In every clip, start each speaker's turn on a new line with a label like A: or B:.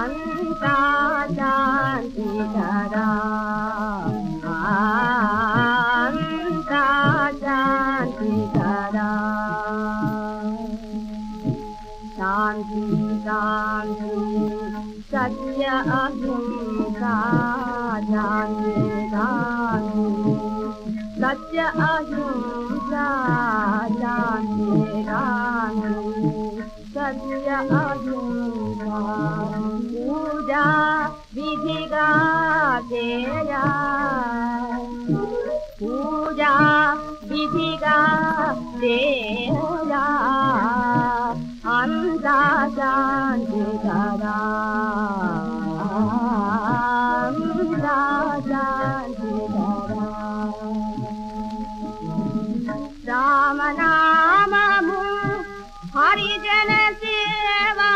A: అంతా శాంతి కదా అంతా శాంతి కదా శాంతి శాంతి సత్య అహింసా శాంతి శాంతి సత్య అహింసా శాంతి శాంతి సత్య అహింసా పూజా విధిగా చేయ పూజా విధిగా చేయ అంతా శాంతి కదా అంతా శాంతి కదా రామనామము హరిజన సేవా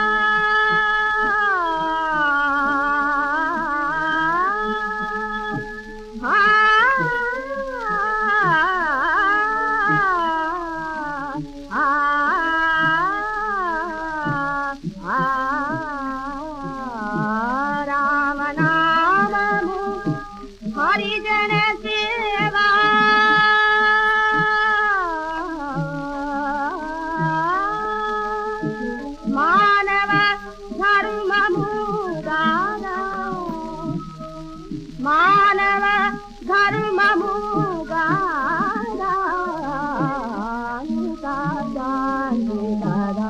A: రామనామము హరిజన సేవా మానవ ధర్మము గానా మానవ ధర్మము గానా శాంతి కదా